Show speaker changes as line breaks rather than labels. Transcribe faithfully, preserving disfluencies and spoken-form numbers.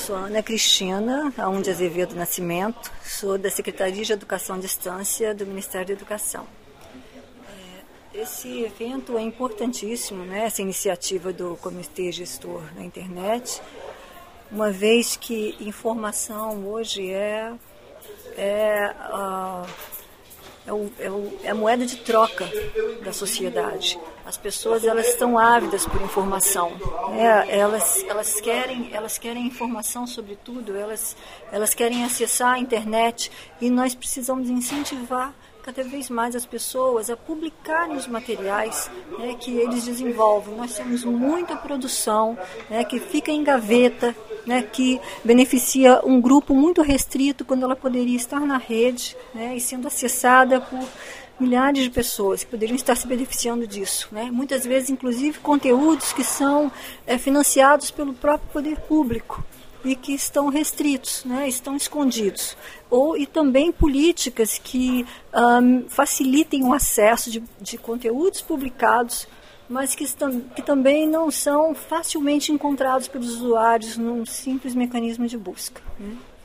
sou Ana Cristina Aum de Azevedo Nascimento, sou da Secretaria de Educação à Distância do Ministério da Educação. É, esse evento é importantíssimo, né, essa iniciativa do Comitê Gestor da Internet, uma vez que informação hoje é, é, a, é, o, é, o, é a moeda de troca da sociedade. As pessoas, elas estão ávidas por informação, né? elas, elas, querem, elas querem informação sobre tudo, elas, elas querem acessar a internet e nós precisamos incentivar cada vez mais as pessoas a publicarem os materiais, né, que eles desenvolvem. Nós temos muita produção, né, que fica em gaveta, né, que beneficia um grupo muito restrito quando ela poderia estar na rede, né, e sendo acessada por milhares de pessoas que poderiam estar se beneficiando disso, né? Muitas vezes, inclusive, conteúdos que são é, financiados pelo próprio poder público e que estão restritos, né? Estão escondidos. Ou, e também políticas que um, facilitem o acesso de, de conteúdos publicados, mas que, estão, que também não são facilmente encontrados pelos usuários num simples mecanismo de busca, né?